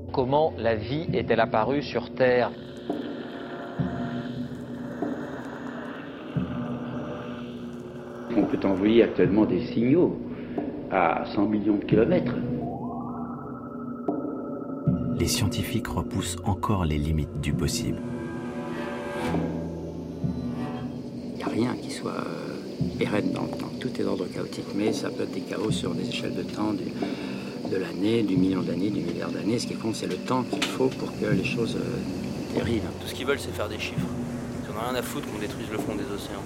Comment la vie est-elle apparue sur Terre ? On peut envoyer actuellement des signaux à 100 millions de kilomètres. Les scientifiques repoussent encore les limites du possible. Il n'y a rien qui soit pérenne dans le temps. Tout est d'ordre chaotique, mais ça peut être des chaos sur des échelles de temps de l'année, du million d'années, du milliard d'années. Ce qui compte, c'est le temps qu'il faut pour que les choses dérivent. Tout ce qu'ils veulent, c'est faire des chiffres. Ils n'en ont rien à foutre qu'on détruise le fond des océans.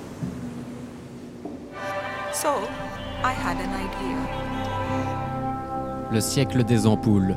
So, I had an idea. Le siècle des ampoules.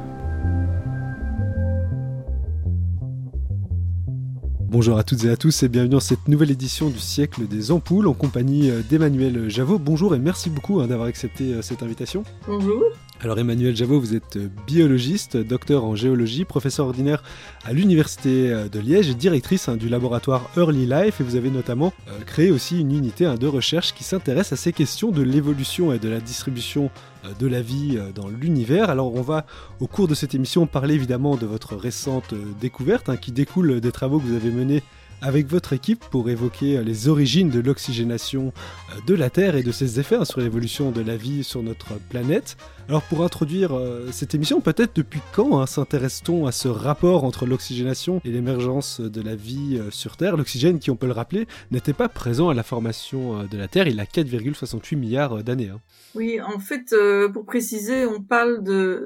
Bonjour à toutes et à tous et bienvenue dans cette nouvelle édition du siècle des ampoules en compagnie d'Emmanuel Javot. Bonjour et merci beaucoup d'avoir accepté cette invitation. Bonjour. Alors Emmanuel Javot, vous êtes biologiste, docteur en géologie, professeur ordinaire à l'Université de Liège et directrice du laboratoire Early Life, et vous avez notamment créé aussi une unité de recherche qui s'intéresse à ces questions de l'évolution et de la distribution de la vie dans l'univers. Alors on va au cours de cette émission parler évidemment de votre récente découverte qui découle des travaux que vous avez menés avec votre équipe pour évoquer les origines de l'oxygénation de la Terre et de ses effets sur l'évolution de la vie sur notre planète. Alors pour introduire cette émission, peut-être depuis quand s'intéresse-t-on à ce rapport entre l'oxygénation et l'émergence de la vie sur Terre ? L'oxygène, qui on peut le rappeler, n'était pas présent à la formation de la Terre il y a 4,68 milliards d'années. Oui, en fait, pour préciser, on parle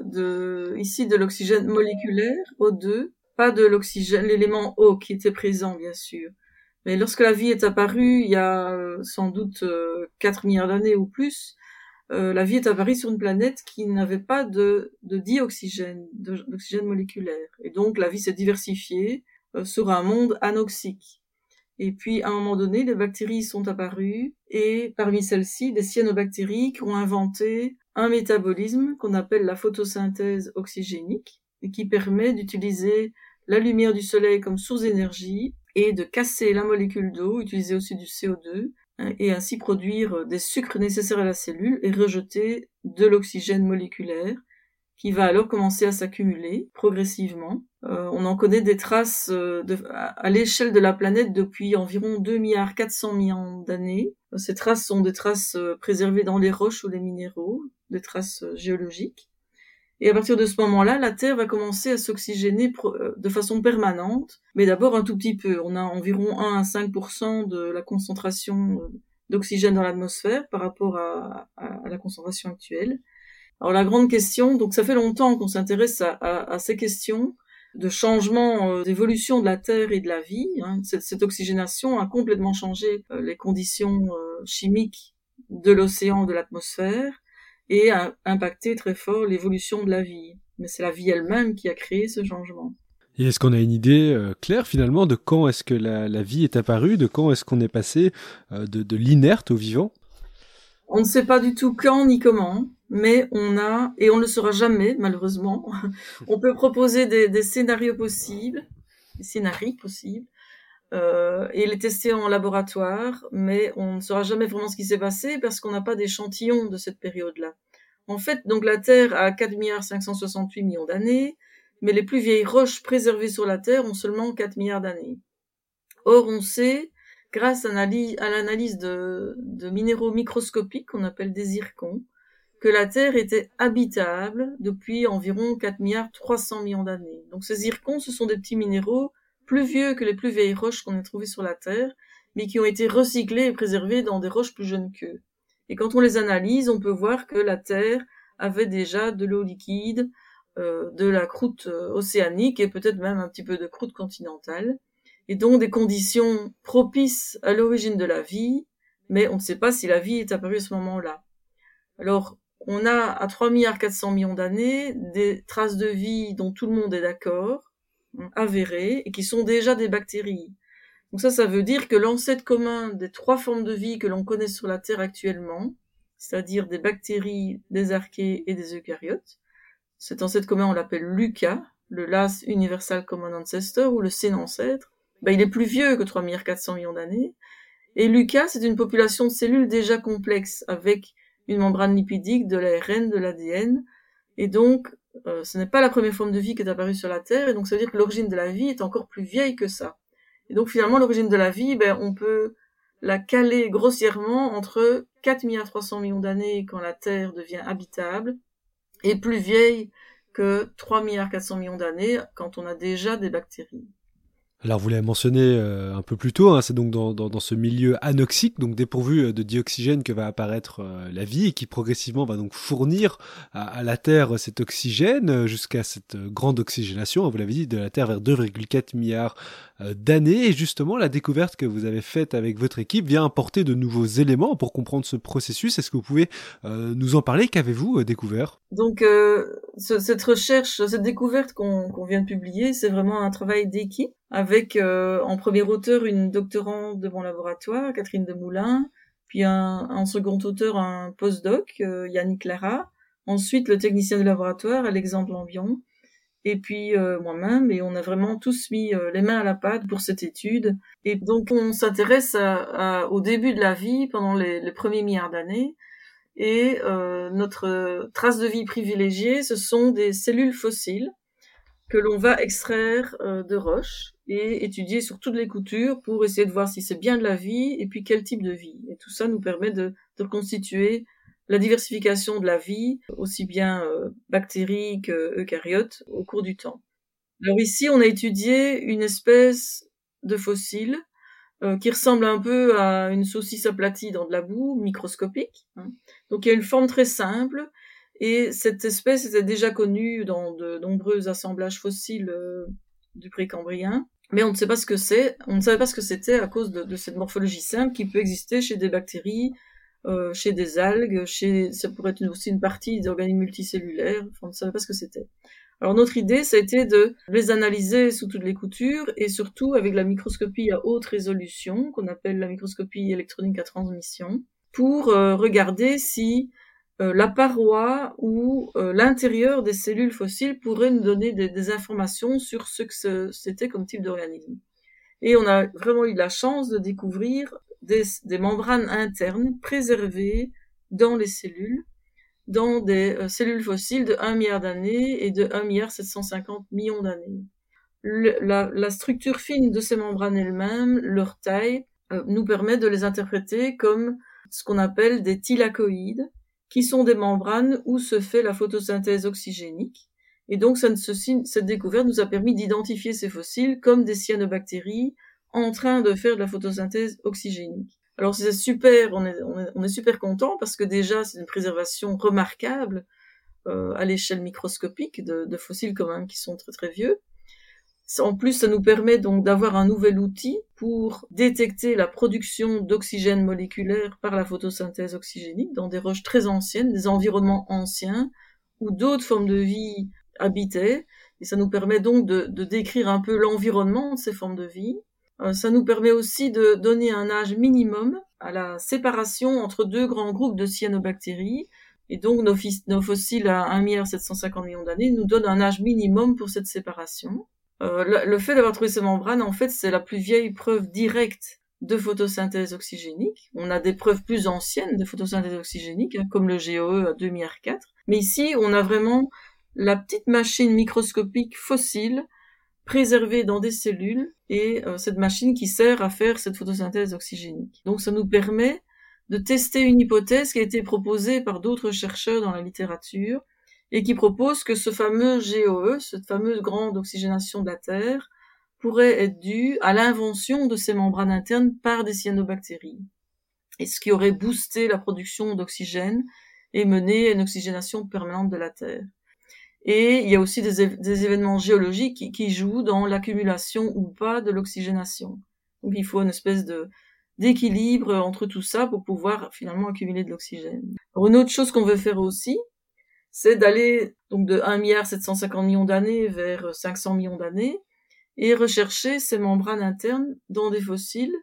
ici de l'oxygène moléculaire, O2, pas de l'oxygène, l'élément O qui était présent, bien sûr. Mais lorsque la vie est apparue, il y a sans doute 4 milliards d'années ou plus, la vie est apparue sur une planète qui n'avait pas de dioxygène, d'oxygène moléculaire. Et donc, la vie s'est diversifiée sur un monde anoxique. Et puis, à un moment donné, les bactéries sont apparues, et parmi celles-ci, des cyanobactéries qui ont inventé un métabolisme qu'on appelle la photosynthèse oxygénique, et qui permet d'utiliser la lumière du soleil comme source d'énergie et de casser la molécule d'eau, utiliser aussi du CO2, et ainsi produire des sucres nécessaires à la cellule et rejeter de l'oxygène moléculaire qui va alors commencer à s'accumuler progressivement. On en connaît des traces à l'échelle de la planète depuis environ 2,4 milliards d'années. Ces traces sont des traces préservées dans les roches ou les minéraux, des traces géologiques. Et à partir de ce moment-là, la Terre va commencer à s'oxygéner de façon permanente, mais d'abord un tout petit peu. On a environ 1 à 5% de la concentration d'oxygène dans l'atmosphère par rapport à la concentration actuelle. Alors la grande question, donc ça fait longtemps qu'on s'intéresse à ces questions de changement, d'évolution de la Terre et de la vie. Cette oxygénation a complètement changé les conditions chimiques de l'océan, de l'atmosphère, et a impacté très fort l'évolution de la vie. Mais c'est la vie elle-même qui a créé ce changement. Et est-ce qu'on a une idée claire finalement de quand est-ce que la vie est apparue, de quand est-ce qu'on est passé de l'inerte au vivant ? On ne sait pas du tout quand ni comment, mais on ne le saura jamais malheureusement, on peut proposer des scénarios possibles, et les tester en laboratoire, mais on ne saura jamais vraiment ce qui s'est passé parce qu'on n'a pas d'échantillon de cette période-là. En fait, donc la Terre a 4,568 milliards d'années, mais les plus vieilles roches préservées sur la Terre ont seulement 4 milliards d'années. Or, on sait, grâce à l'analyse de minéraux microscopiques qu'on appelle des zircons, que la Terre était habitable depuis environ 4,3 milliards d'années. Donc ces zircons, ce sont des petits minéraux plus vieux que les plus vieilles roches qu'on ait trouvées sur la Terre, mais qui ont été recyclés et préservés dans des roches plus jeunes qu'eux. Et quand on les analyse, on peut voir que la Terre avait déjà de l'eau liquide, de la croûte océanique et peut-être même un petit peu de croûte continentale, et donc des conditions propices à l'origine de la vie, mais on ne sait pas si la vie est apparue à ce moment-là. Alors, on a à 3,4 milliards d'années des traces de vie dont tout le monde est d'accord, avérées, et qui sont déjà des bactéries. Donc ça veut dire que l'ancêtre commun des 3 formes de vie que l'on connaît sur la Terre actuellement, c'est-à-dire des bactéries, des archées et des eucaryotes, cet ancêtre commun on l'appelle LUCA, le Last Universal Common Ancestor, ou le Cénancêtre, il est plus vieux que 3,4 milliards d'années, et LUCA c'est une population de cellules déjà complexes, avec une membrane lipidique, de l'ARN, de l'ADN, Et donc, ce n'est pas la première forme de vie qui est apparue sur la Terre, et donc ça veut dire que l'origine de la vie est encore plus vieille que ça. Et donc finalement, l'origine de la vie, on peut la caler grossièrement entre 4,3 milliards d'années quand la Terre devient habitable, et plus vieille que 3,4 milliards d'années quand on a déjà des bactéries. Alors vous l'avez mentionné un peu plus tôt, hein, c'est donc dans ce milieu anoxique, donc dépourvu de dioxygène, que va apparaître la vie, et qui progressivement va donc fournir à la Terre cet oxygène jusqu'à cette grande oxygénation, vous l'avez dit, de la Terre vers 2,4 milliards d'années. Et justement, la découverte que vous avez faite avec votre équipe vient apporter de nouveaux éléments pour comprendre ce processus. Est-ce que vous pouvez nous en parler? Qu'avez-vous découvert? Donc cette recherche, cette découverte qu'on vient de publier, c'est vraiment un travail d'équipe, avec en premier auteur une doctorante de mon laboratoire, Catherine Demoulin, puis en second auteur un postdoc, Yannick Lara, ensuite le technicien du laboratoire, Alexandre Lambion, et puis moi-même, et on a vraiment tous mis les mains à la pâte pour cette étude. Et donc on s'intéresse au début de la vie, pendant les premiers milliards d'années, et notre trace de vie privilégiée, ce sont des cellules fossiles que l'on va extraire de roches et étudier sur toutes les coutures pour essayer de voir si c'est bien de la vie et puis quel type de vie. Et tout ça nous permet de reconstituer la diversification de la vie, aussi bien bactéries qu'eucaryotes, au cours du temps. Alors ici, on a étudié une espèce de fossile qui ressemble un peu à une saucisse aplatie dans de la boue, microscopique. Donc il y a une forme très simple, et cette espèce était déjà connue dans de nombreux assemblages fossiles du Précambrien, mais on ne sait pas ce que c'est. On ne savait pas ce que c'était à cause de cette morphologie simple qui peut exister chez des bactéries, chez des algues, ça pourrait être aussi une partie d'organismes multicellulaires. Enfin, on ne savait pas ce que c'était. Alors notre idée, ça a été de les analyser sous toutes les coutures, et surtout avec la microscopie à haute résolution, qu'on appelle la microscopie électronique à transmission, pour regarder si la paroi ou l'intérieur des cellules fossiles pourrait nous donner des informations sur ce que c'était comme type d'organisme. Et on a vraiment eu la chance de découvrir des membranes internes préservées dans les cellules, dans des cellules fossiles de 1 milliard d'années et de 1,750 milliard d'années. La structure fine de ces membranes elles-mêmes, leur taille, nous permet de les interpréter comme ce qu'on appelle des thylakoïdes, qui sont des membranes où se fait la photosynthèse oxygénique. Et donc cette découverte nous a permis d'identifier ces fossiles comme des cyanobactéries en train de faire de la photosynthèse oxygénique. Alors c'est super, on est super content, parce que déjà c'est une préservation remarquable à l'échelle microscopique de fossiles quand même qui sont très très vieux. En plus, ça nous permet donc d'avoir un nouvel outil pour détecter la production d'oxygène moléculaire par la photosynthèse oxygénique dans des roches très anciennes, des environnements anciens où d'autres formes de vie habitaient, et ça nous permet donc de décrire un peu l'environnement de ces formes de vie. Ça nous permet aussi de donner un âge minimum à la séparation entre deux grands groupes de cyanobactéries, et donc nos fossiles à 1,750 milliard d'années nous donnent un âge minimum pour cette séparation. Le fait d'avoir trouvé ces membranes, en fait, c'est la plus vieille preuve directe de photosynthèse oxygénique. On a des preuves plus anciennes de photosynthèse oxygénique, comme le GOE à 2,4 milliards. Mais ici, on a vraiment la petite machine microscopique fossile préservée dans des cellules, et cette machine qui sert à faire cette photosynthèse oxygénique. Donc ça nous permet de tester une hypothèse qui a été proposée par d'autres chercheurs dans la littérature, et qui propose que ce fameux GOE, cette fameuse grande oxygénation de la Terre, pourrait être due à l'invention de ces membranes internes par des cyanobactéries, et ce qui aurait boosté la production d'oxygène et mené à une oxygénation permanente de la Terre. Et il y a aussi des événements géologiques qui jouent dans l'accumulation ou pas de l'oxygénation. Donc il faut une espèce d'équilibre entre tout ça pour pouvoir finalement accumuler de l'oxygène. Alors une autre chose qu'on veut faire aussi, c'est d'aller donc de 1,750 milliard d'années vers 500 millions d'années et rechercher ces membranes internes dans des fossiles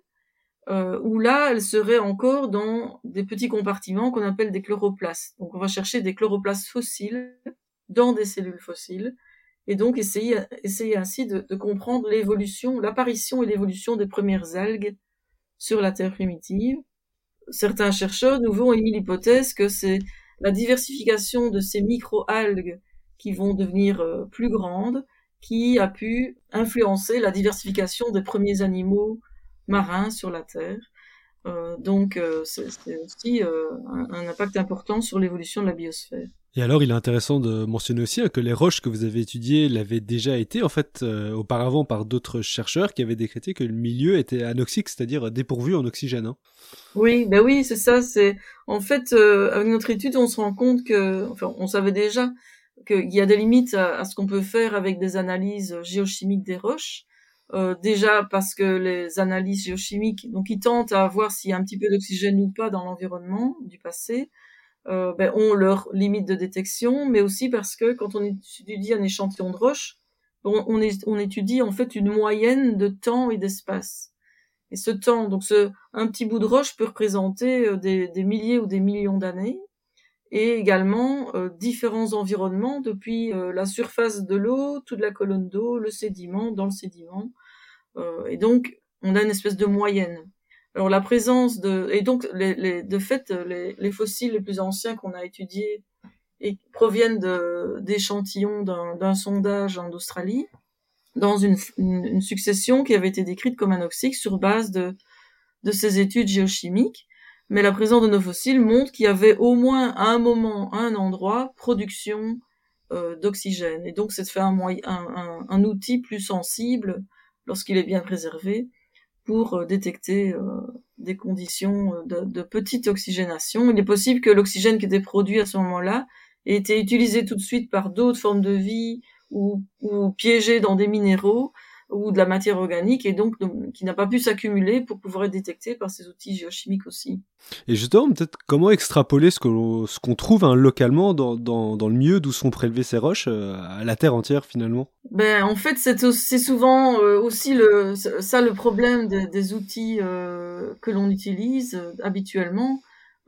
où là, elles seraient encore dans des petits compartiments qu'on appelle des chloroplastes. Donc on va chercher des chloroplastes fossiles dans des cellules fossiles, et donc essayer ainsi de comprendre l'apparition et l'évolution des premières algues sur la Terre primitive. Certains chercheurs nouveaux ont émis l'hypothèse que c'est la diversification de ces micro-algues qui vont devenir plus grandes, qui a pu influencer la diversification des premiers animaux marins sur la Terre. Donc c'est aussi un impact important sur l'évolution de la biosphère. Et alors, il est intéressant de mentionner aussi que les roches que vous avez étudiées l'avaient déjà été, en fait, auparavant par d'autres chercheurs qui avaient décrété que le milieu était anoxique, c'est-à-dire dépourvu en oxygène. Hein. Oui, c'est ça. En fait, avec notre étude, on se rend compte on savait déjà qu'il y a des limites à ce qu'on peut faire avec des analyses géochimiques des roches. Déjà parce que les analyses géochimiques, donc ils tentent à voir s'il y a un petit peu d'oxygène ou pas dans l'environnement du passé. Ont leurs limites de détection, mais aussi parce que quand on étudie un échantillon de roche, on étudie en fait une moyenne de temps et d'espace. Et ce temps, donc un petit bout de roche peut représenter des milliers ou des millions d'années, et également différents environnements depuis la surface de l'eau, toute la colonne d'eau, le sédiment, dans le sédiment, et donc on a une espèce de moyenne. Alors la présence les fossiles les plus anciens qu'on a étudiés proviennent d'échantillons d'un sondage en Australie, dans une succession qui avait été décrite comme anoxique sur base de ces études géochimiques. Mais la présence de nos fossiles montre qu'il y avait au moins à un moment, à un endroit, production d'oxygène. Et donc c'est de faire un outil plus sensible lorsqu'il est bien préservé, pour détecter des conditions de petite oxygénation. Il est possible que l'oxygène qui était produit à ce moment-là ait été utilisé tout de suite par d'autres formes de vie ou piégé dans des minéraux ou de la matière organique et donc qui n'a pas pu s'accumuler pour pouvoir être détecté par ces outils géochimiques aussi. Et justement, peut-être comment extrapoler ce qu'on trouve localement dans le milieu d'où sont prélevées ces roches à la Terre entière finalement? En fait, c'est souvent aussi le problème des outils que l'on utilise habituellement.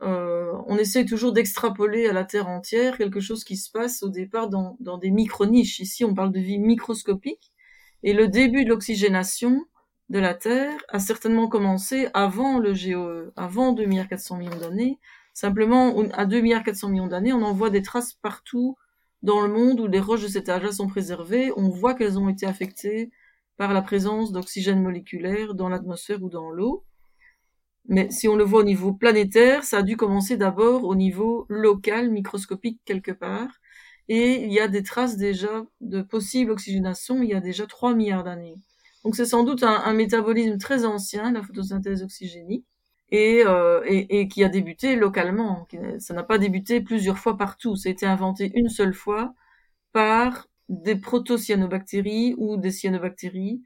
On essaie toujours d'extrapoler à la Terre entière quelque chose qui se passe au départ dans des micro-niches. Ici, on parle de vie microscopique. Et le début de l'oxygénation de la Terre a certainement commencé avant le GOE, avant 2,4 milliards d'années. Simplement, à 2,4 milliards d'années, on en voit des traces partout dans le monde où les roches de cet âge-là sont préservées. On voit qu'elles ont été affectées par la présence d'oxygène moléculaire dans l'atmosphère ou dans l'eau. Mais si on le voit au niveau planétaire, ça a dû commencer d'abord au niveau local, microscopique quelque part. Et il y a des traces déjà de possible oxygénation il y a déjà 3 milliards d'années. Donc c'est sans doute un métabolisme très ancien, la photosynthèse oxygénique, et qui a débuté localement. Ça n'a pas débuté plusieurs fois partout. Ça a été inventé une seule fois par des protocyanobactéries ou des cyanobactéries,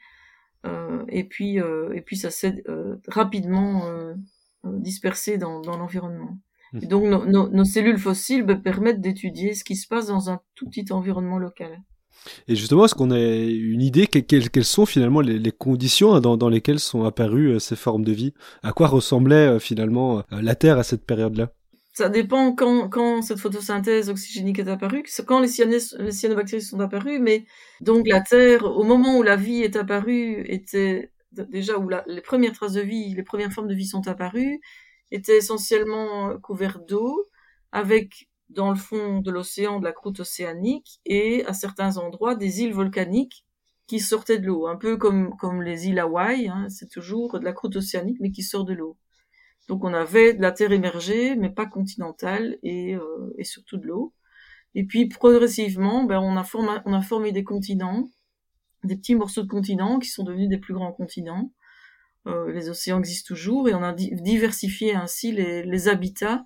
et puis ça s'est rapidement dispersé dans l'environnement. Et donc nos cellules fossiles permettent d'étudier ce qui se passe dans un tout petit environnement local. Et justement, est-ce qu'on a une idée quelles sont finalement les conditions dans lesquelles sont apparues ces formes de vie? À quoi ressemblait finalement la Terre à cette période-là? Ça dépend quand cette photosynthèse oxygénique est apparue, quand les cyanobactéries sont apparues, mais donc la Terre, au moment où la vie est apparue, était déjà où les premières traces de vie, les premières formes de vie sont apparues, était essentiellement couvert d'eau, avec dans le fond de l'océan de la croûte océanique et à certains endroits des îles volcaniques qui sortaient de l'eau, un peu comme les îles Hawaï, hein, c'est toujours de la croûte océanique mais qui sort de l'eau. Donc on avait de la terre émergée mais pas continentale et surtout de l'eau. Et puis progressivement, on a formé des continents, des petits morceaux de continents qui sont devenus des plus grands continents. Les océans existent toujours et on a diversifié ainsi les habitats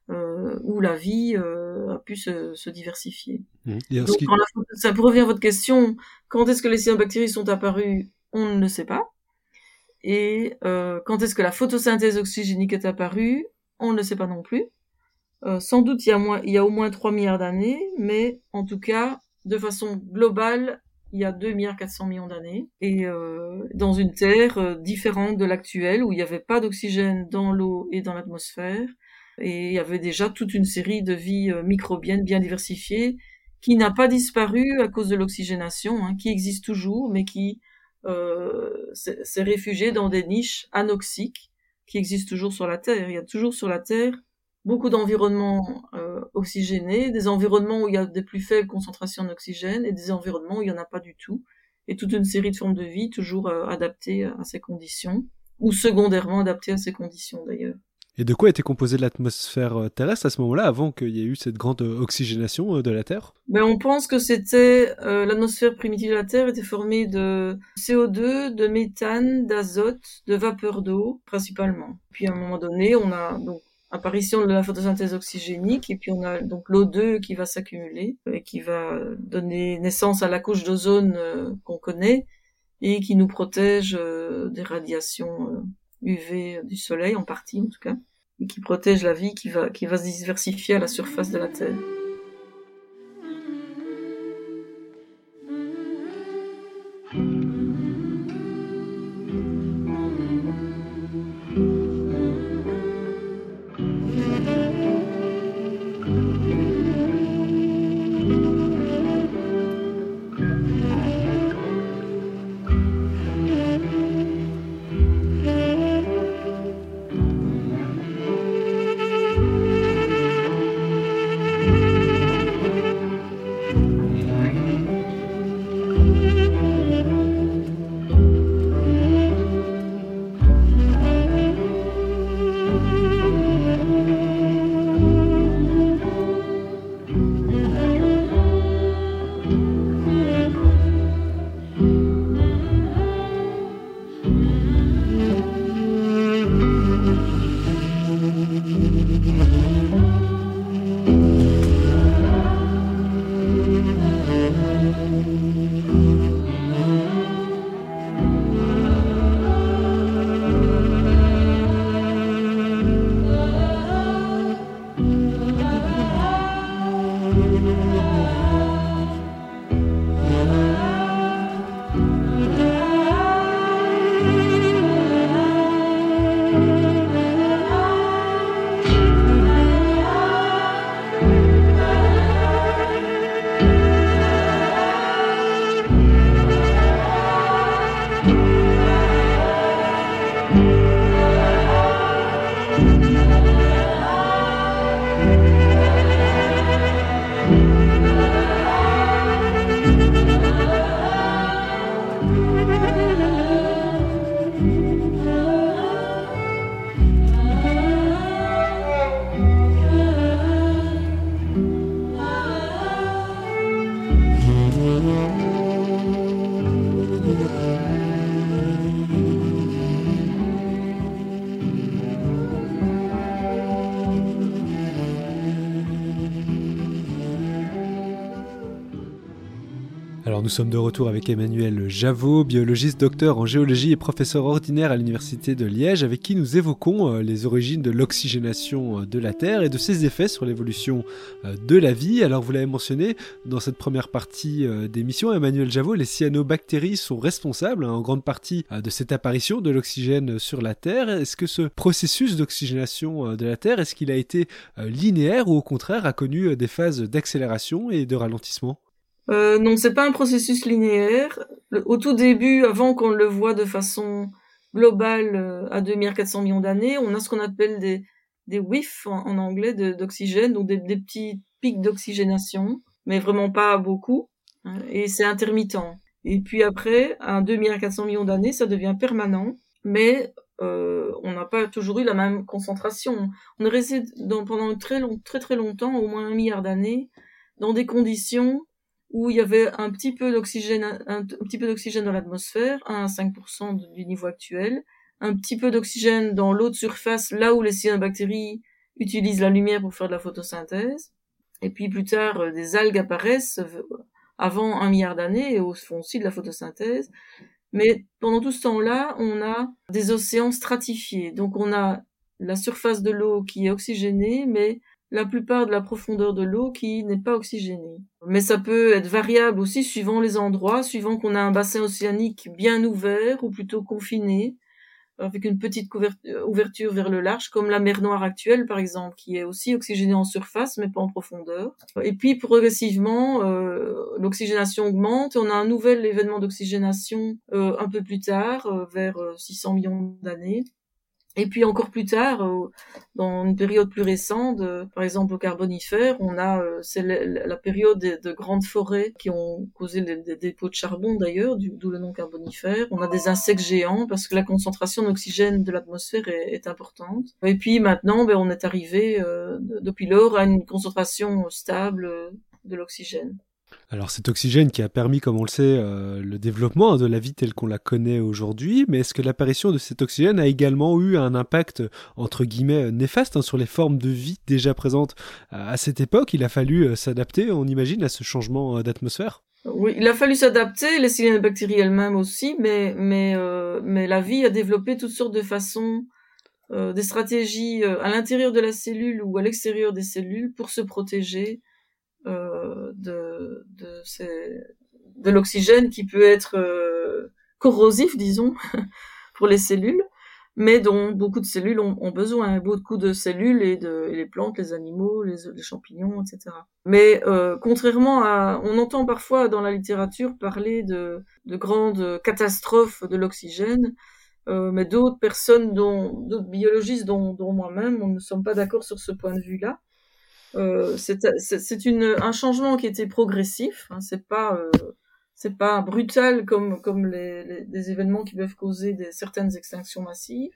où la vie a pu se diversifier. Donc, pour revenir à votre question, quand est-ce que les cyanobactéries sont apparues? On ne sait pas. Et quand est-ce que la photosynthèse oxygénique est apparue? On ne le sait pas non plus. Sans doute il y a au moins 3 milliards d'années, mais en tout cas, de façon globale, il y a 2,4 milliards d'années, et dans une Terre différente de l'actuelle, où il n'y avait pas d'oxygène dans l'eau et dans l'atmosphère, et il y avait déjà toute une série de vies microbiennes bien diversifiées, qui n'a pas disparu à cause de l'oxygénation, hein, qui existe toujours, mais qui s'est réfugiée dans des niches anoxiques, qui existent toujours sur la Terre. Il y a toujours sur la Terre beaucoup d'environnements oxygénés, des environnements où il y a des plus faibles concentrations d'oxygène et des environnements où il n'y en a pas du tout. Et toute une série de formes de vie toujours adaptées à ces conditions, ou secondairement adaptées à ces conditions d'ailleurs. Et de quoi était composée l'atmosphère terrestre à ce moment-là, avant qu'il y ait eu cette grande oxygénation de la Terre? On pense que c'était l'atmosphère primitive de la Terre était formée de CO2, de méthane, d'azote, de vapeur d'eau principalement. Puis à un moment donné, on a donc apparition de la photosynthèse oxygénique, et puis on a donc l'O2 qui va s'accumuler et qui va donner naissance à la couche d'ozone qu'on connaît et qui nous protège des radiations UV du soleil, en partie en tout cas, et qui protège la vie qui va se diversifier à la surface de la Terre. Alors nous sommes de retour avec Emmanuel Javot, biologiste, docteur en géologie et professeur ordinaire à l'Université de Liège, avec qui nous évoquons les origines de l'oxygénation de la Terre et de ses effets sur l'évolution de la vie. Alors vous l'avez mentionné dans cette première partie d'émission, Emmanuel Javot, les cyanobactéries sont responsables en grande partie de cette apparition de l'oxygène sur la Terre. Est-ce que ce processus d'oxygénation de la Terre, est-ce qu'il a été linéaire ou au contraire a connu des phases d'accélération et de ralentissement ? Non, c'est pas un processus linéaire. Au tout début, avant qu'on le voit de façon globale à 2,4 milliards d'années, on a ce qu'on appelle des whiffs en anglais d'oxygène, donc des petits pics d'oxygénation, mais vraiment pas beaucoup, hein, et c'est intermittent. Et puis après, à 2,4 milliards d'années, ça devient permanent, mais on n'a pas toujours eu la même concentration. On est resté pendant très longtemps, au moins 1 milliard d'années, dans des conditions où il y avait un petit peu d'oxygène dans l'atmosphère, 1 à 5% du niveau actuel, un petit peu d'oxygène dans l'eau de surface, là où les cyanobactéries utilisent la lumière pour faire de la photosynthèse, et puis plus tard, des algues apparaissent avant 1 milliard d'années et font aussi de la photosynthèse, mais pendant tout ce temps-là, on a des océans stratifiés, donc on a la surface de l'eau qui est oxygénée, mais la plupart de la profondeur de l'eau qui n'est pas oxygénée. Mais ça peut être variable aussi suivant les endroits, suivant qu'on a un bassin océanique bien ouvert ou plutôt confiné, avec une petite ouverture vers le large, comme la mer Noire actuelle par exemple, qui est aussi oxygénée en surface mais pas en profondeur. Et puis progressivement, l'oxygénation augmente et on a un nouvel événement d'oxygénation un peu plus tard, vers 600 millions d'années. Et puis encore plus tard, dans une période plus récente, par exemple au Carbonifère, c'est la période de grandes forêts qui ont causé des dépôts de charbon d'ailleurs, d'où le nom Carbonifère. On a des insectes géants parce que la concentration d'oxygène de l'atmosphère est importante. Et puis maintenant, on est arrivé depuis lors à une concentration stable de l'oxygène. Alors cet oxygène qui a permis, comme on le sait, le développement de la vie telle qu'on la connaît aujourd'hui, mais est-ce que l'apparition de cet oxygène a également eu un impact, entre guillemets, néfaste sur les formes de vie déjà présentes à cette époque? Il a fallu s'adapter, on imagine, à ce changement d'atmosphère? Oui, il a fallu s'adapter, les cyanobactéries elles-mêmes aussi, mais la vie a développé toutes sortes de façons, des stratégies à l'intérieur de la cellule ou à l'extérieur des cellules pour se protéger de l'oxygène qui peut être corrosif, disons, pour les cellules, mais dont beaucoup de cellules ont besoin, beaucoup de cellules et les plantes, les animaux, les champignons, etc. Mais contrairement on entend parfois dans la littérature parler de grandes catastrophes de l'oxygène, mais d'autres personnes, d'autres biologistes, dont moi-même, on ne sommes pas d'accord sur ce point de vue-là. C'est un changement qui était progressif, hein, c'est pas brutal comme des événements qui peuvent causer certaines extinctions massives,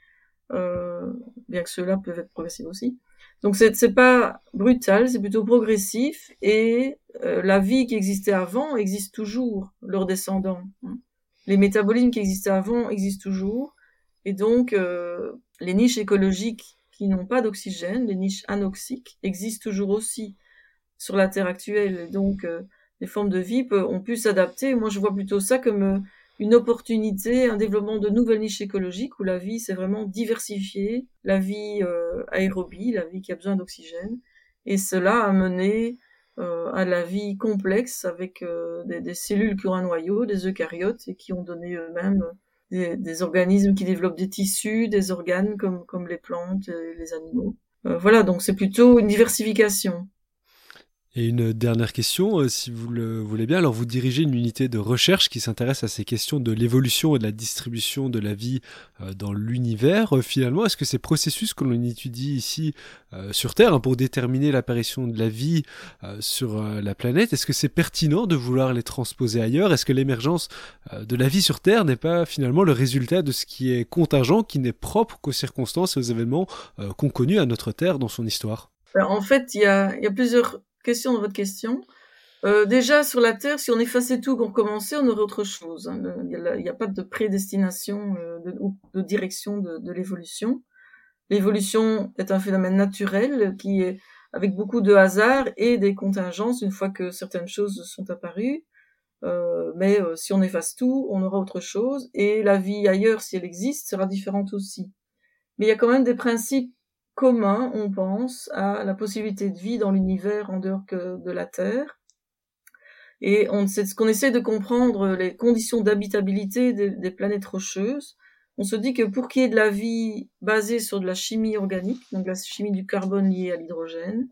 bien que ceux-là peuvent être progressifs aussi. Donc c'est pas brutal, c'est plutôt progressif, et la vie qui existait avant existe toujours, leurs descendants, hein. Les métabolismes qui existaient avant existent toujours, et donc les niches écologiques qui n'ont pas d'oxygène, les niches anoxiques, existent toujours aussi sur la Terre actuelle. Et donc, les formes de vie ont pu s'adapter. Moi, je vois plutôt ça comme une opportunité, un développement de nouvelles niches écologiques où la vie s'est vraiment diversifiée, la vie aérobie, la vie qui a besoin d'oxygène. Et cela a mené à la vie complexe avec des cellules qui ont un noyau, des eucaryotes, et qui ont donné eux-mêmes des organismes qui développent des tissus, des organes comme les plantes et les animaux. Voilà, donc c'est plutôt une diversification. Et une dernière question, si vous le voulez bien. Alors, vous dirigez une unité de recherche qui s'intéresse à ces questions de l'évolution et de la distribution de la vie dans l'univers. Finalement, est-ce que ces processus que l'on étudie ici sur Terre, pour déterminer l'apparition de la vie sur la planète, est-ce que c'est pertinent de vouloir les transposer ailleurs? Est-ce que l'émergence de la vie sur Terre n'est pas finalement le résultat de ce qui est contingent, qui n'est propre qu'aux circonstances et aux événements qu'ont connus à notre Terre dans son histoire? Alors, en fait, il y a plusieurs questions dans votre question. Déjà, sur la Terre, si on effaçait tout, qu'on recommençait, on aurait autre chose, hein. Il n'y a pas de prédestination ou de direction de l'évolution. L'évolution est un phénomène naturel qui est avec beaucoup de hasard et des contingences une fois que certaines choses sont apparues. Mais si on efface tout, on aura autre chose. Et la vie ailleurs, si elle existe, sera différente aussi. Mais il y a quand même des principes commun, on pense, à la possibilité de vie dans l'univers en dehors que de la Terre. Et c'est ce qu'on essaie de comprendre, les conditions d'habitabilité des planètes rocheuses. On se dit que pour qu'il y ait de la vie basée sur de la chimie organique, donc la chimie du carbone liée à l'hydrogène,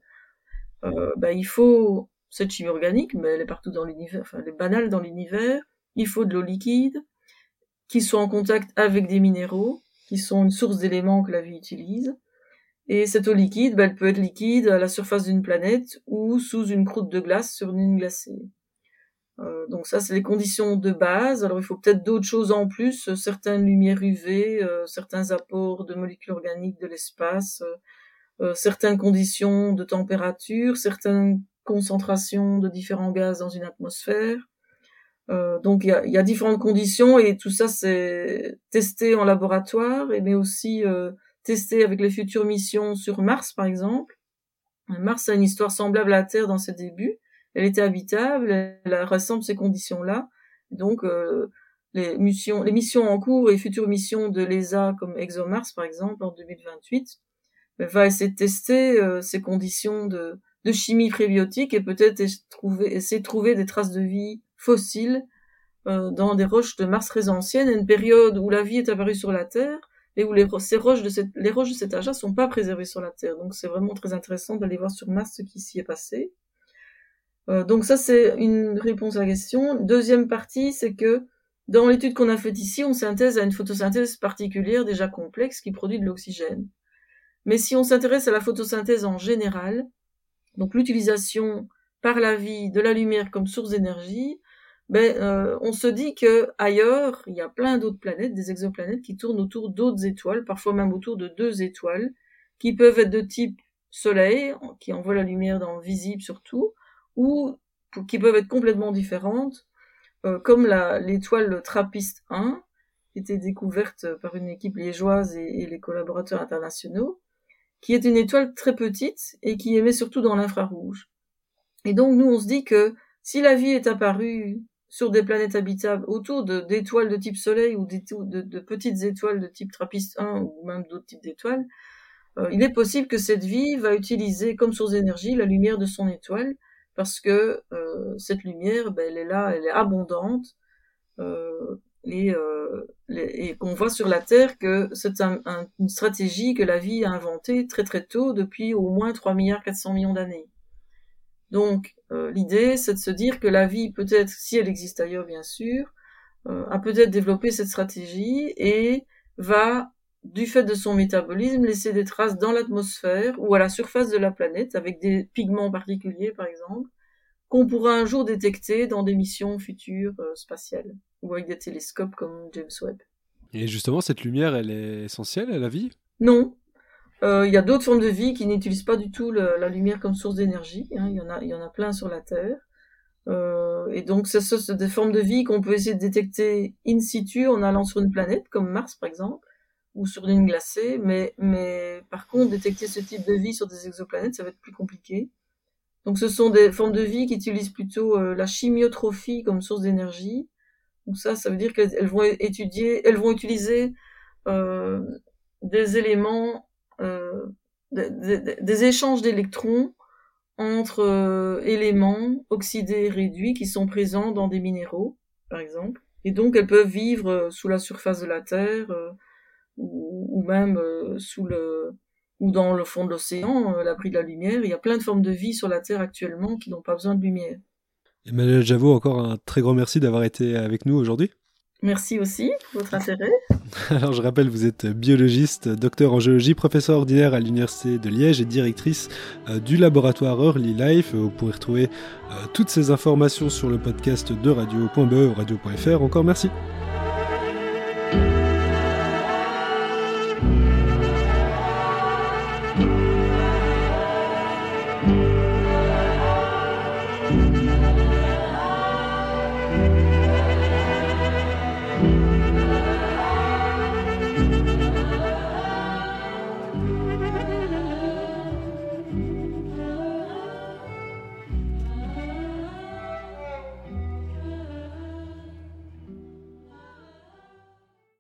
il faut cette chimie organique, mais elle est partout dans l'univers, enfin elle est banale dans l'univers. Il faut de l'eau liquide, qui soit en contact avec des minéraux, qui sont une source d'éléments que la vie utilise. Et cette eau liquide, elle peut être liquide à la surface d'une planète ou sous une croûte de glace sur une ligne glacée. Donc ça, c'est les conditions de base. Alors il faut peut-être d'autres choses en plus, certaines lumières UV, certains apports de molécules organiques de l'espace, certaines conditions de température, certaines concentrations de différents gaz dans une atmosphère. Donc il y a différentes conditions, et tout ça c'est testé en laboratoire, mais aussi testé avec les futures missions sur Mars, par exemple. Mars a une histoire semblable à la Terre dans ses débuts. Elle était habitable, elle rassemble ces conditions-là. Donc, les missions en cours et futures missions de l'ESA, comme ExoMars, par exemple, en 2028, va essayer de tester ces conditions de chimie prébiotique et peut-être essayer de trouver des traces de vie fossiles dans des roches de Mars très anciennes, à une période où la vie est apparue sur la Terre, et où les roches de cet âge-là sont pas préservées sur la Terre. Donc c'est vraiment très intéressant d'aller voir sur Mars ce qui s'y est passé. Donc ça, c'est une réponse à la question. Deuxième partie, c'est que Dans l'étude qu'on a faite ici, on synthèse à une photosynthèse particulière déjà complexe qui produit de l'oxygène. Mais si on s'intéresse à la photosynthèse en général, donc l'utilisation par la vie de la lumière comme source d'énergie, on se dit que ailleurs, il y a plein d'autres planètes, des exoplanètes qui tournent autour d'autres étoiles, parfois même autour de 2 étoiles, qui peuvent être de type Soleil, qui envoie la lumière dans le visible surtout, ou qui peuvent être complètement différentes, comme l'étoile TRAPPIST 1, qui était découverte par une équipe liégeoise et les collaborateurs internationaux, qui est une étoile très petite et qui émet surtout dans l'infrarouge. Et donc nous on se dit que si la vie est apparue sur des planètes habitables autour d'étoiles de type Soleil ou de petites étoiles de type TRAPPIST 1 ou même d'autres types d'étoiles, il est possible que cette vie va utiliser comme source d'énergie la lumière de son étoile, parce que cette lumière, elle est là, elle est abondante, et qu'on voit sur la Terre que c'est une stratégie que la vie a inventée très très tôt, depuis au moins 3,4 milliards d'années. Donc l'idée, c'est de se dire que la vie, peut-être, si elle existe ailleurs bien sûr, a peut-être développé cette stratégie et va, du fait de son métabolisme, laisser des traces dans l'atmosphère ou à la surface de la planète, avec des pigments particuliers par exemple, qu'on pourra un jour détecter dans des missions futures spatiales, ou avec des télescopes comme James Webb. Et justement, cette lumière, elle est essentielle à la vie ? Non. Il y a d'autres formes de vie qui n'utilisent pas du tout la lumière comme source d'énergie. Il y en a plein sur la Terre. Et donc, c'est des formes de vie qu'on peut essayer de détecter in situ en allant sur une planète, comme Mars par exemple, ou sur une lune glacée. Mais par contre, détecter ce type de vie sur des exoplanètes, ça va être plus compliqué. Donc, ce sont des formes de vie qui utilisent plutôt la chimiotrophie comme source d'énergie. Donc ça veut dire qu'elles vont utiliser des éléments, des échanges d'électrons entre éléments oxydés et réduits qui sont présents dans des minéraux, par exemple. Et donc elles peuvent vivre sous la surface de la Terre, ou même ou dans le fond de l'océan, à l'abri de la lumière. Il y a plein de formes de vie sur la Terre actuellement qui n'ont pas besoin de lumière. Emmanuelle Javaud, encore un très grand merci d'avoir été avec nous aujourd'hui. Merci aussi pour votre intérêt. Alors je rappelle, vous êtes biologiste, docteur en géologie, professeur ordinaire à l'Université de Liège et directrice du laboratoire Early Life. Vous pourrez retrouver toutes ces informations sur le podcast de radio.be ou radio.fr. Encore merci.